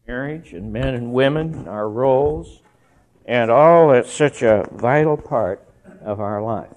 marriage and men and women, our roles, and all that's such a vital part of our life.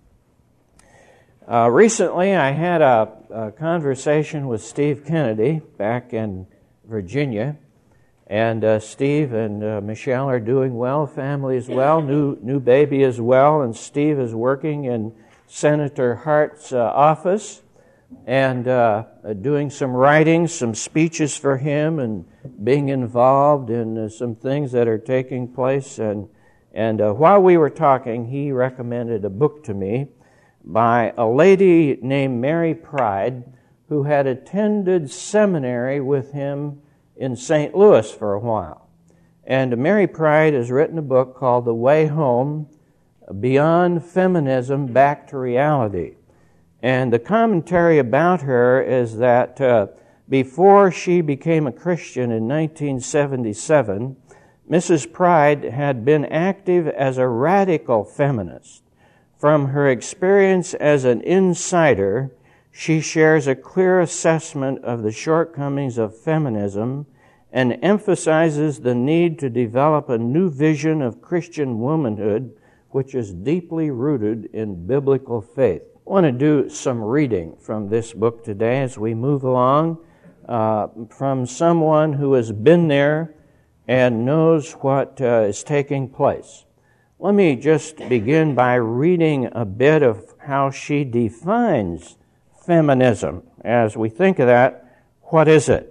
Recently, I had a conversation with Steve Kennedy back in Virginia, and Steve and Michelle are doing well, family is well, new baby is well, and Steve is working in Senator Hart's office and doing some writing, some speeches for him, and being involved in some things that are taking place. And while we were talking, he recommended a book to me by a lady named Mary Pride, who had attended seminary with him in St. Louis for a while. And Mary Pride has written a book called The Way Home, Beyond Feminism, Back to Reality. And the commentary about her is that before she became a Christian in 1977, Mrs. Pride had been active as a radical feminist. From her experience as an insider, she shares a clear assessment of the shortcomings of feminism and emphasizes the need to develop a new vision of Christian womanhood, which is deeply rooted in biblical faith. I want to do some reading from this book today as we move along from someone who has been there and knows what is taking place. Let me just begin by reading a bit of how she defines feminism. As we think of that, what is it?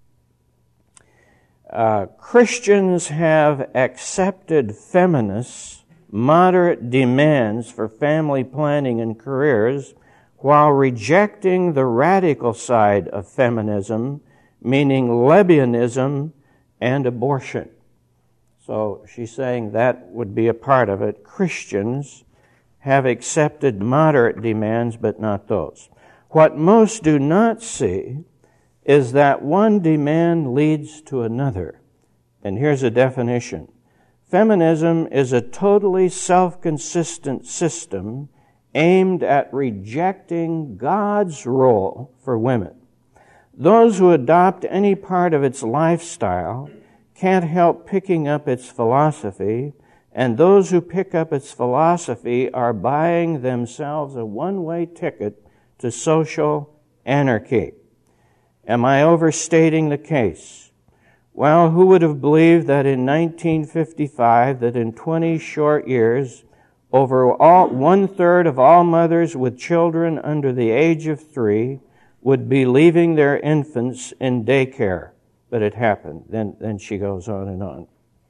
Christians have accepted feminists' moderate demands for family planning and careers while rejecting the radical side of feminism, meaning lesbianism and abortion. So she's saying that would be a part of it. Christians have accepted moderate demands, but not those. What most do not see is that one demand leads to another. And here's a definition. Feminism is a totally self-consistent system aimed at rejecting God's role for women. Those who adopt any part of its lifestyle can't help picking up its philosophy, and those who pick up its philosophy are buying themselves a one-way ticket to social anarchy. Am I overstating the case? Well, who would have believed that in 1955, that in 20 short years, over one-third of all mothers with children under the age of 3 would be leaving their infants in daycare? But it happened. Then she goes on and on.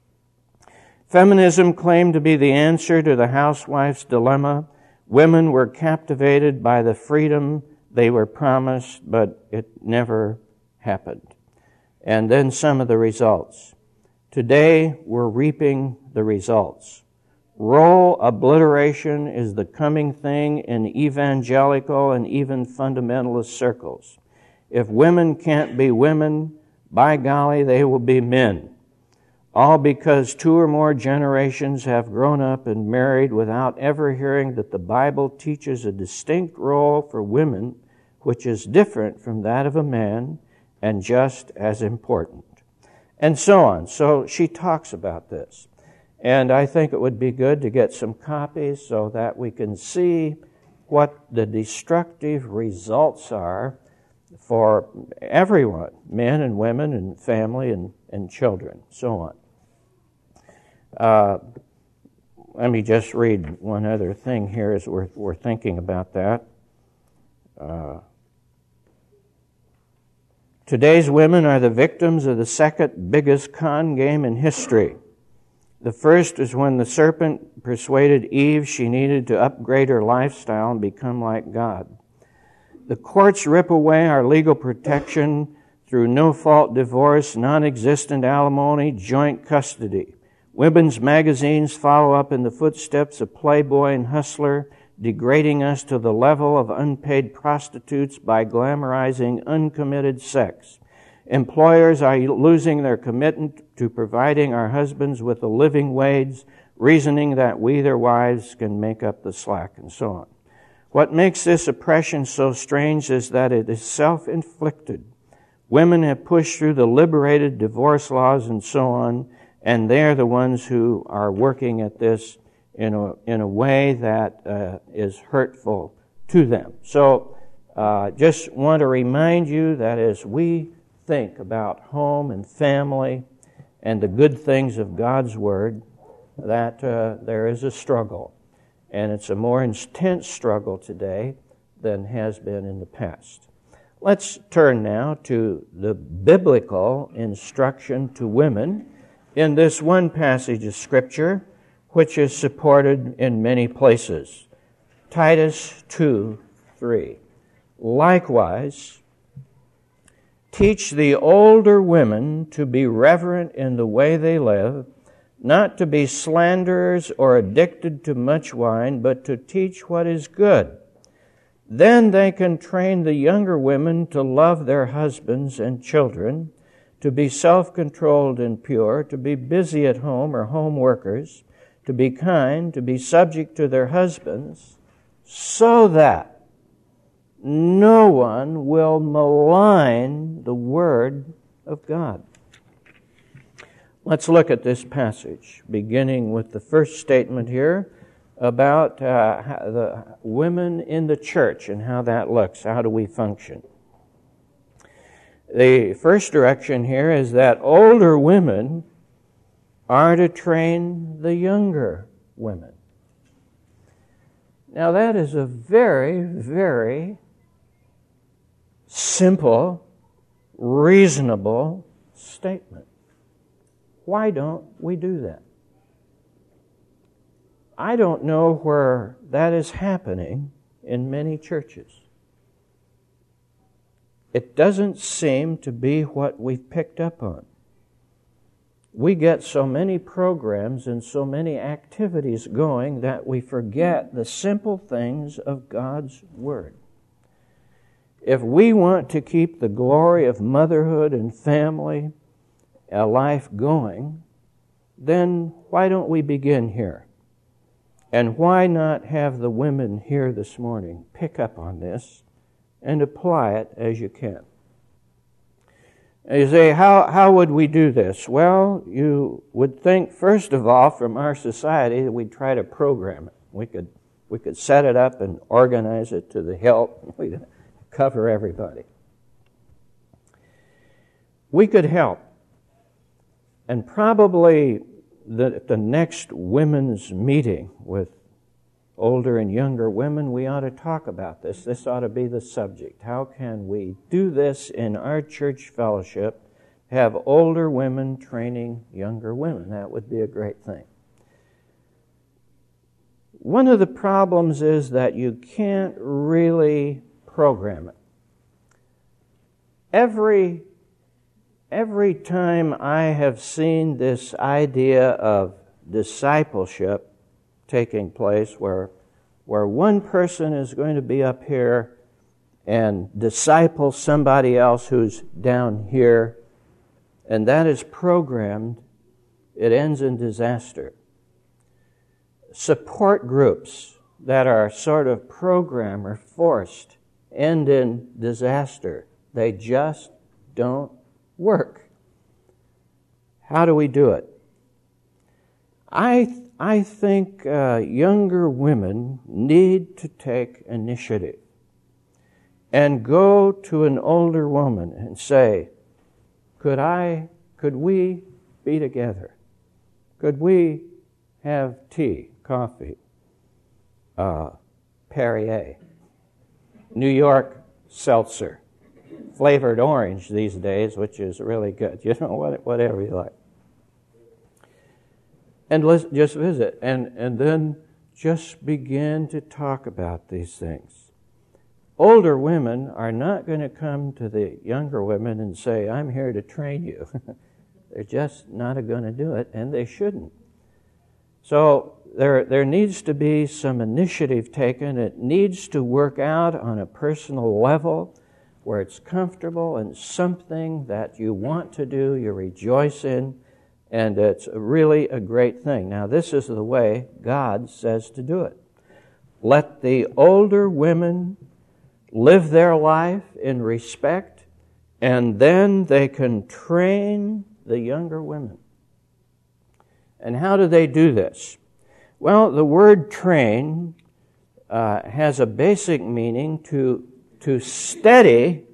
Feminism claimed to be the answer to the housewife's dilemma. Women were captivated by the freedom they were promised, but it never happened. And then some of the results. Today, we're reaping the results. Role obliteration is the coming thing in evangelical and even fundamentalist circles. If women can't be women, by golly, they will be men. All because 2 or more generations have grown up and married without ever hearing that the Bible teaches a distinct role for women, which is different from that of a man, and just as important. And so on. So she talks about this. And I think it would be good to get some copies so that we can see what the destructive results are for everyone, men and women and family and children, so on. Let me just read one other thing here as we're thinking about that. Today's women are the victims of the second biggest con game in history. The first is when the serpent persuaded Eve she needed to upgrade her lifestyle and become like God. The courts rip away our legal protection through no-fault divorce, non-existent alimony, joint custody. Women's magazines follow up in the footsteps of Playboy and Hustler, degrading us to the level of unpaid prostitutes by glamorizing uncommitted sex. Employers are losing their commitment to providing our husbands with a living wage, reasoning that we, their wives, can make up the slack, and so on. What makes this oppression so strange is that it is self-inflicted. Women have pushed through the liberated divorce laws and so on, and they're the ones who are working at this in a way that is hurtful to them. So just want to remind you that as we think about home and family and the good things of God's Word, that there is a struggle. And it's a more intense struggle today than has been in the past. Let's turn now to the biblical instruction to women in this one passage of Scripture, which is supported in many places. Titus 2:3. Likewise, teach the older women to be reverent in the way they live, not to be slanderers or addicted to much wine, but to teach what is good. Then they can train the younger women to love their husbands and children, to be self-controlled and pure, to be busy at home or home workers, to be kind, to be subject to their husbands, so that no one will malign the Word of God. Let's look at this passage, beginning with the first statement here about the women in the church and how that looks. How do we function? The first direction here is that older women are to train the younger women. Now that is a very, very simple, reasonable statement. Why don't we do that? I don't know where that is happening in many churches. It doesn't seem to be what we've picked up on. We get so many programs and so many activities going that we forget the simple things of God's Word. If we want to keep the glory of motherhood and family, a life going, then why don't we begin here? And why not have the women here this morning pick up on this and apply it as you can? And you say, how would we do this? Well, you would think, first of all, from our society, that we'd try to program it. We could set it up and organize it to the hilt. We'd cover everybody. We could help. And probably the next women's meeting with older and younger women, we ought to talk about this. This ought to be the subject. How can we do this in our church fellowship, have older women training younger women? That would be a great thing. One of the problems is that you can't really program it. Every time I have seen this idea of discipleship taking place where one person is going to be up here and disciple somebody else who's down here, and that is programmed, it ends in disaster. Support groups that are sort of programmed or forced end in disaster. They just don't work. How do we do it? I think younger women need to take initiative and go to an older woman and say, could we be together? Could we have tea, coffee, Perrier, New York seltzer, flavored orange these days, which is really good. You know, whatever you like. And let's just visit, and then just begin to talk about these things. Older women are not going to come to the younger women and say, I'm here to train you. They're just not going to do it, and they shouldn't. So there needs to be some initiative taken. It needs to work out on a personal level where it's comfortable and something that you want to do, you rejoice in, and it's really a great thing. Now, this is the way God says to do it. Let the older women live their life in respect and then they can train the younger women. And how do they do this? Well, the word train has a basic meaning to steady,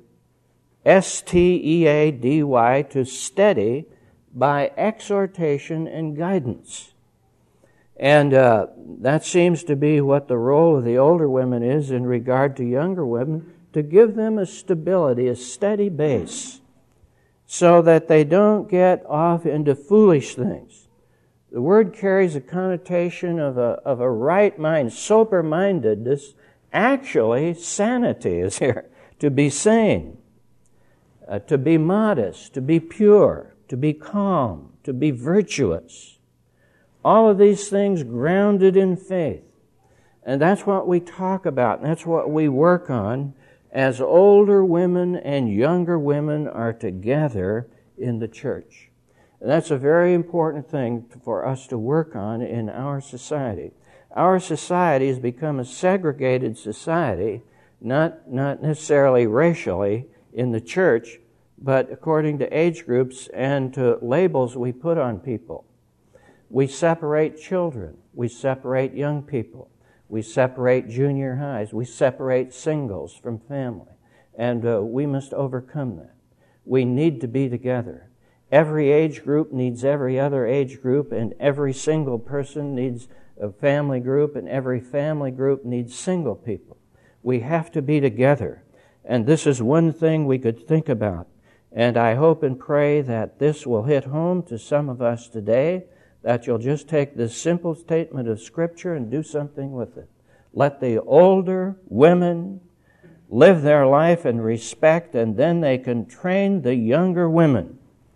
S-T-E-A-D-Y, to steady by exhortation and guidance. And that seems to be what the role of the older women is in regard to younger women, to give them a stability, a steady base, so that they don't get off into foolish things. The word carries a connotation of a right mind, sober-mindedness. Actually, sanity is here. To be sane, to be modest, to be pure, to be calm, to be virtuous. All of these things grounded in faith. And that's what we talk about, and that's what we work on as older women and younger women are together in the church. And that's a very important thing for us to work on in our society. Our society has become a segregated society, not necessarily racially in the church, but according to age groups and to labels we put on people. We separate children. We separate young people. We separate junior highs. We separate singles from family. And we must overcome that. We need to be together. Every age group needs every other age group, and every single person needs a family group, and every family group needs single people. We have to be together. And this is one thing we could think about. And I hope and pray that this will hit home to some of us today, that you'll just take this simple statement of Scripture and do something with it. Let the older women live their life in respect, and then they can train the younger women.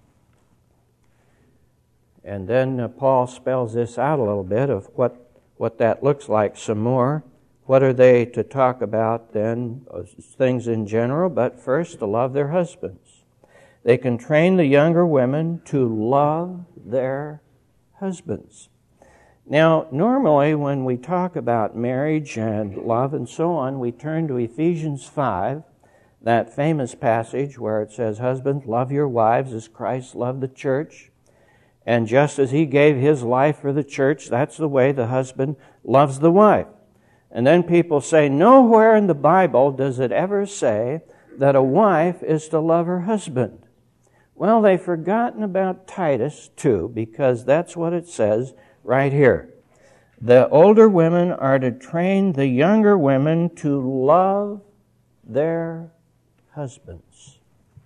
And then Paul spells this out a little bit of what that looks like some more. What are they to talk about then? Things in general, but first to love their husbands. They can train the younger women to love their husbands. Now, normally when we talk about marriage and love and so on, we turn to Ephesians 5, that famous passage where it says, "Husbands, love your wives as Christ loved the church. And just as He gave His life for the church, that's the way the husband loves the wife." And then people say, nowhere in the Bible does it ever say that a wife is to love her husband. Well, they've forgotten about Titus 2, because that's what it says right here. The older women are to train the younger women to love their husbands.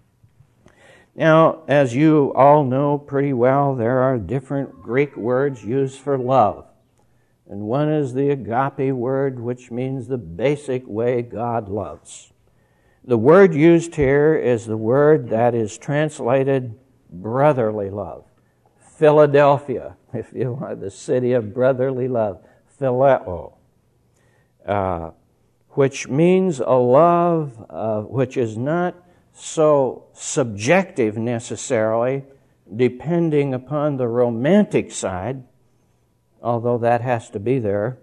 Now, as you all know pretty well, there are different Greek words used for love. And one is the agape word, which means the basic way God loves. The word used here is the word that is translated brotherly love. Philadelphia, if you want, the city of brotherly love. Phileo. Which means a love which is not so subjective necessarily, depending upon the romantic side, although that has to be there.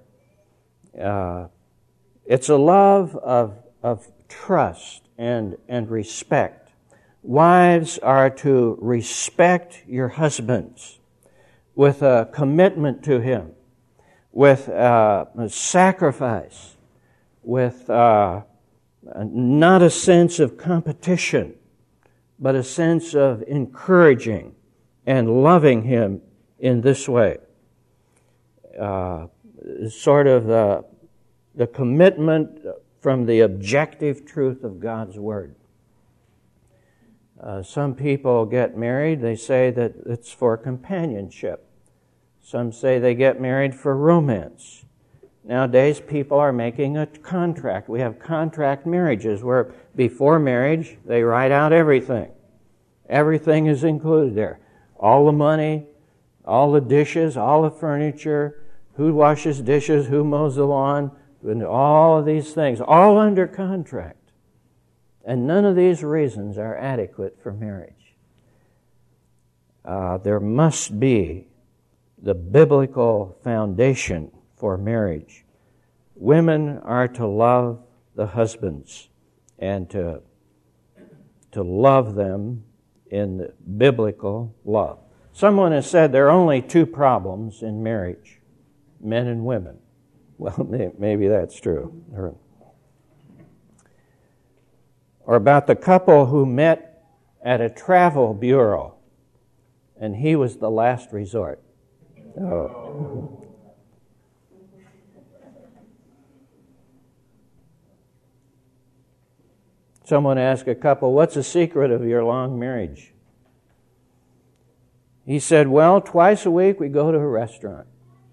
It's a love of trust and respect. Wives are to respect your husbands with a commitment to him, with a sacrifice, with not a sense of competition, but a sense of encouraging and loving him in this way. Sort of the commitment from the objective truth of God's Word. Some people get married, they say that it's for companionship. Some say they get married for romance. Nowadays, people are making a contract. We have contract marriages where before marriage, they write out everything. Everything is included there. All the money, all the dishes, all the furniture, who washes dishes, who mows the lawn, and all of these things, all under contract. And none of these reasons are adequate for marriage. There must be the biblical foundation for marriage. Women are to love the husbands and to to love them in the biblical love. Someone has said there are only two problems in marriage, men and women. Well, maybe that's true. Or about the couple who met at a travel bureau, and he was the last resort. Oh. Someone asked a couple, "What's the secret of your long marriage?" He said, "Well, twice a week we go to a restaurant.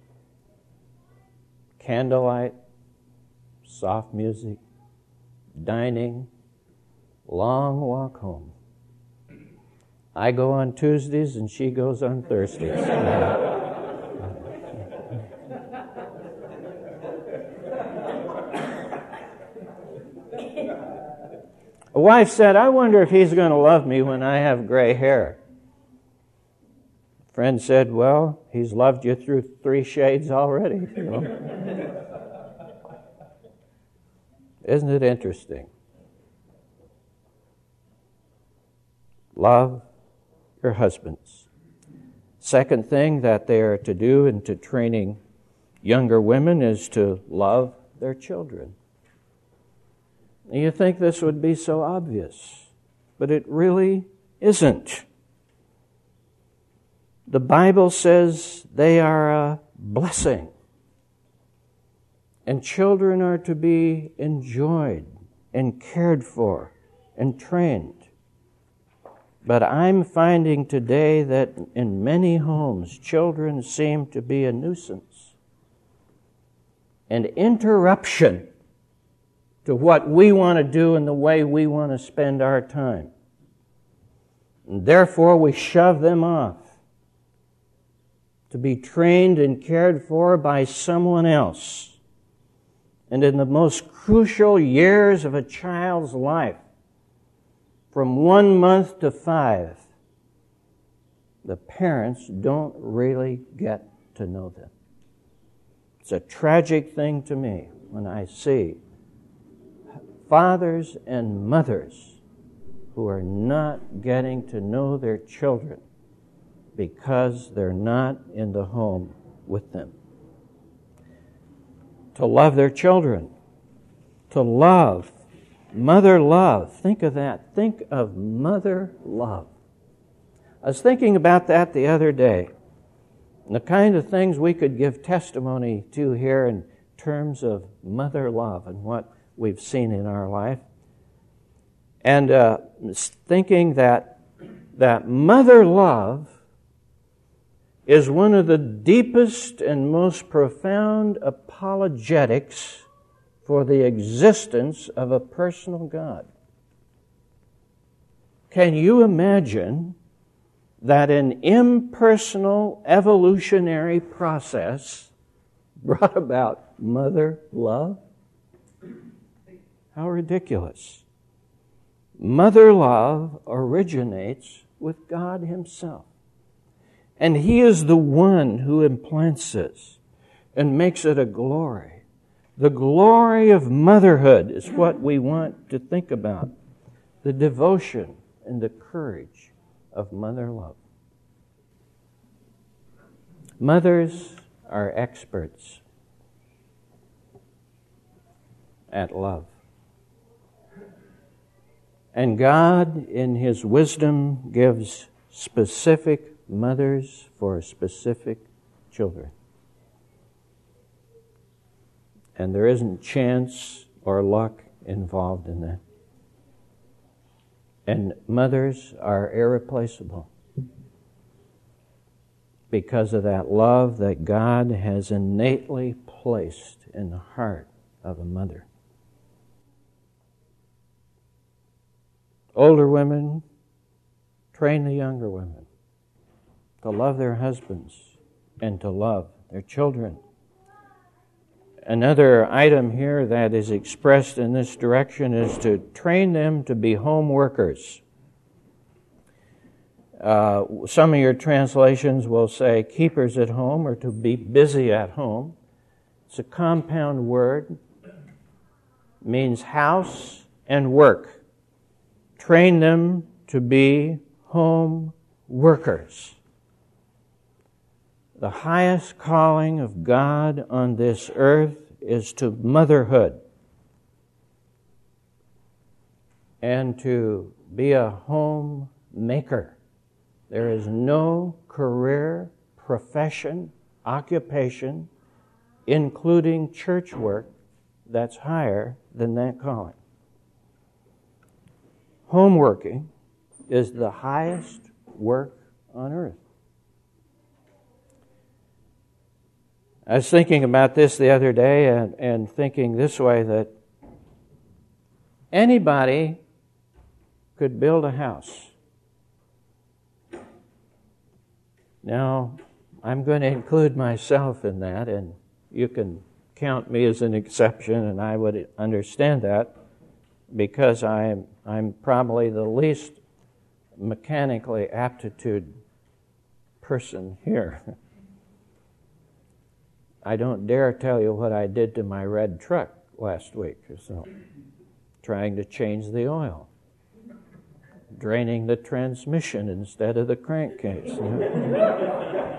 Candlelight, soft music, dining, long walk home. I go on Tuesdays and she goes on Thursdays." A wife said, "I wonder if he's going to love me when I have gray hair." A friend said, "Well, he's loved you through 3 shades already." You know? Isn't it interesting? Love your husbands. Second thing that they are to do into training younger women is to love their children. You think this would be so obvious, but it really isn't. The Bible says they are a blessing, and children are to be enjoyed and cared for and trained. But I'm finding today that in many homes, children seem to be a nuisance, an interruption to what we want to do and the way we want to spend our time. And therefore, we shove them off to be trained and cared for by someone else. And in the most crucial years of a child's life, from 1 month to 5, the parents don't really get to know them. It's a tragic thing to me when I see fathers and mothers who are not getting to know their children because they're not in the home with them. To love their children, to love, mother love. Think of that. Think of mother love. I was thinking about that the other day, and the kind of things we could give testimony to here in terms of mother love and what we've seen in our life. And thinking that mother love is one of the deepest and most profound apologetics for the existence of a personal God. Can you imagine that an impersonal evolutionary process brought about mother love? How ridiculous. Mother love originates with God Himself. And He is the one who implants this and makes it a glory. The glory of motherhood is what we want to think about. The devotion and the courage of mother love. Mothers are experts at love. And God, in His wisdom, gives specific mothers for specific children. And there isn't chance or luck involved in that. And mothers are irreplaceable because of that love that God has innately placed in the heart of a mother. Older women, train the younger women to love their husbands and to love their children. Another item here that is expressed in this direction is to train them to be home workers. Some of your translations will say keepers at home or to be busy at home. It's a compound word, means house and work. train them to be home workers. The highest calling of God on this earth is to motherhood and to be a home maker. There is no career, profession, occupation, including church work, that's higher than that calling. Home working is the highest work on earth. I was thinking about this the other day and thinking this way, that anybody could build a house. Now, I'm going to include myself in that, and you can count me as an exception, and I would understand that, because I'm probably the least mechanically aptitude person here. I don't dare tell you what I did to my red truck last week or so. Trying to change the oil. Draining the transmission instead of the crankcase. You know?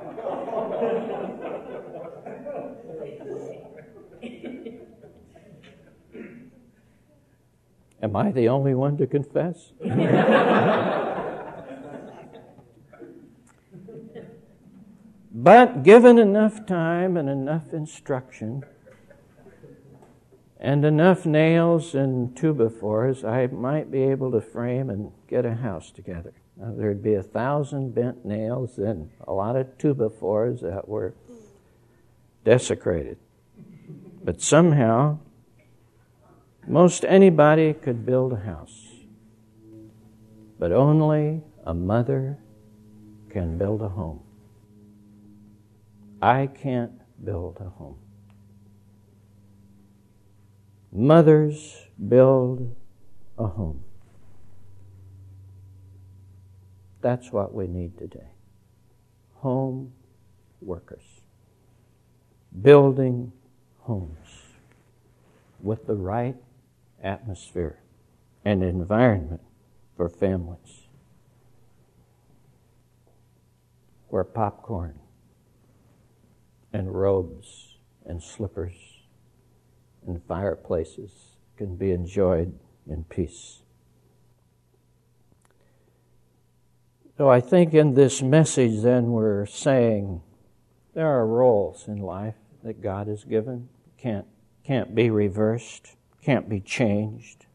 Am I the only one to confess? But given enough time and enough instruction and enough nails and 2x4s, I might be able to frame and get a house together. Now, there'd be 1,000 bent nails and a lot of 2x4s that were desecrated. But somehow, most anybody could build a house. But only a mother can build a home. I can't build a home. Mothers build a home. That's what we need today. Home workers. Building homes with the right atmosphere and environment for families. Where popcorn and robes and slippers and fireplaces can be enjoyed in peace. So I think in this message then we're saying there are roles in life that God has given, can't be reversed, can't be changed.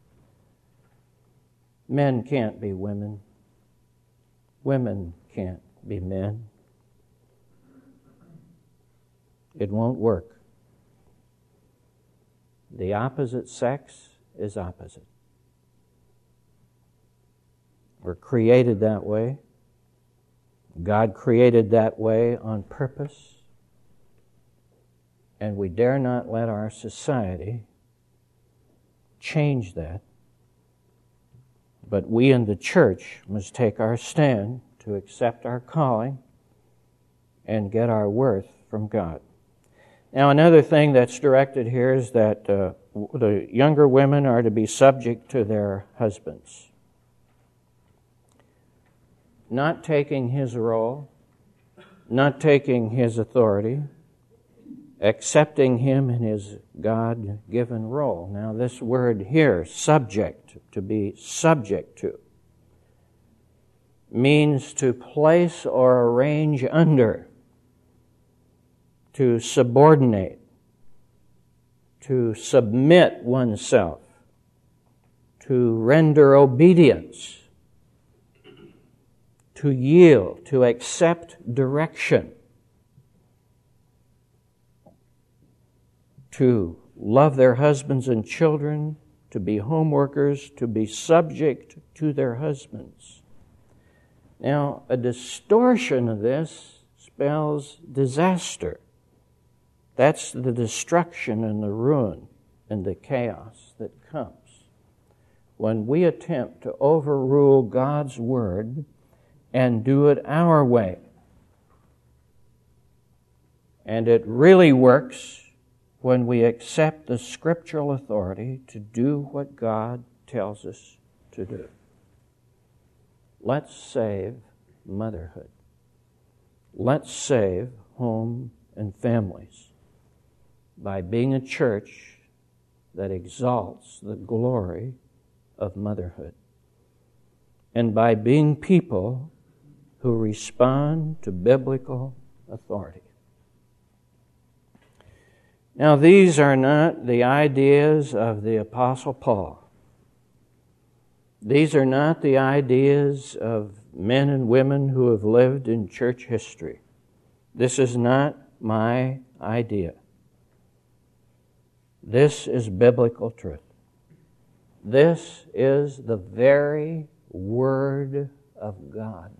Men can't be women. Women can't be men. It won't work. The opposite sex is opposite. We're created that way. God created that way on purpose. And we dare not let our society change that. But we in the church must take our stand to accept our calling and get our worth from God. Now, another thing that's directed here is that the younger women are to be subject to their husbands. Not taking his role, not taking his authority, accepting him in his God-given role. Now, this word here, subject, to be subject to, means to place or arrange under, to subordinate, to submit oneself, to render obedience, to yield, to accept direction, to love their husbands and children, to be home workers, to be subject to their husbands. Now, a distortion of this spells disaster. That's the destruction and the ruin and the chaos that comes when we attempt to overrule God's Word and do it our way. And it really works when we accept the scriptural authority to do what God tells us to do. let's save motherhood. Let's save home and families by being a church that exalts the glory of motherhood, and by being people who respond to biblical authority. Now, these are not the ideas of the Apostle Paul. These are not the ideas of men and women who have lived in church history. This is not my idea. This is biblical truth. This is the very Word of God.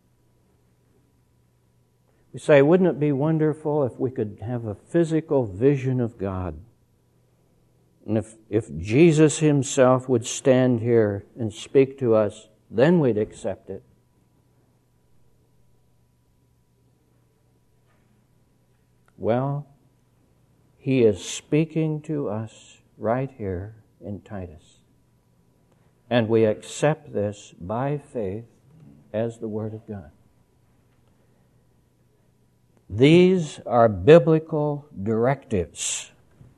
We say, wouldn't it be wonderful if we could have a physical vision of God? And if Jesus Himself would stand here and speak to us, then we'd accept it. Well, He is speaking to us right here in Titus. And we accept this by faith as the Word of God. These are biblical directives.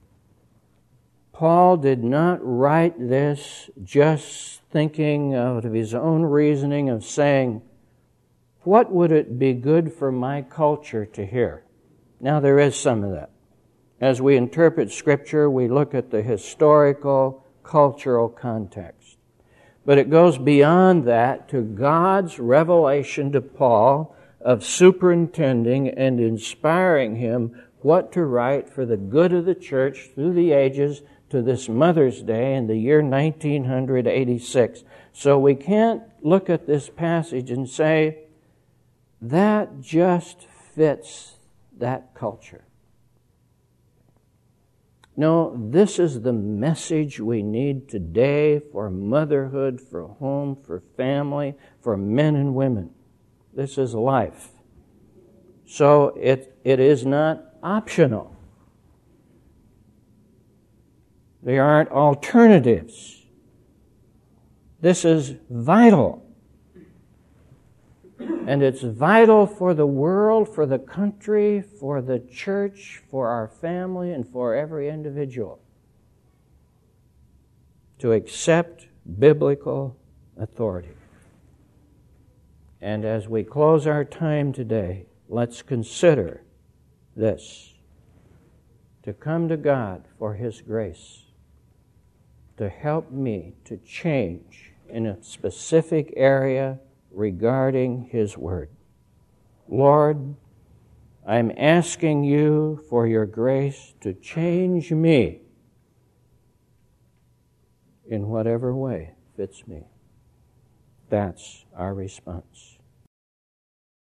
Paul did not write this just thinking out of his own reasoning of saying, what would it be good for my culture to hear? Now, there is some of that. As we interpret Scripture, we look at the historical, cultural context. But it goes beyond that to God's revelation to Paul of superintending and inspiring him what to write for the good of the church through the ages to this Mother's Day in the year 1986. So we can't look at this passage and say, that just fits that culture. No, this is the message we need today for motherhood, for home, for family, for men and women. This is life. So it is not optional. There aren't alternatives. This is vital. And it's vital for the world, for the country, for the church, for our family, and for every individual to accept biblical authority. And as we close our time today, let's consider this: to come to God for His grace, to help me to change in a specific area regarding His Word. Lord, I'm asking You for Your grace to change me in whatever way fits me. That's our response.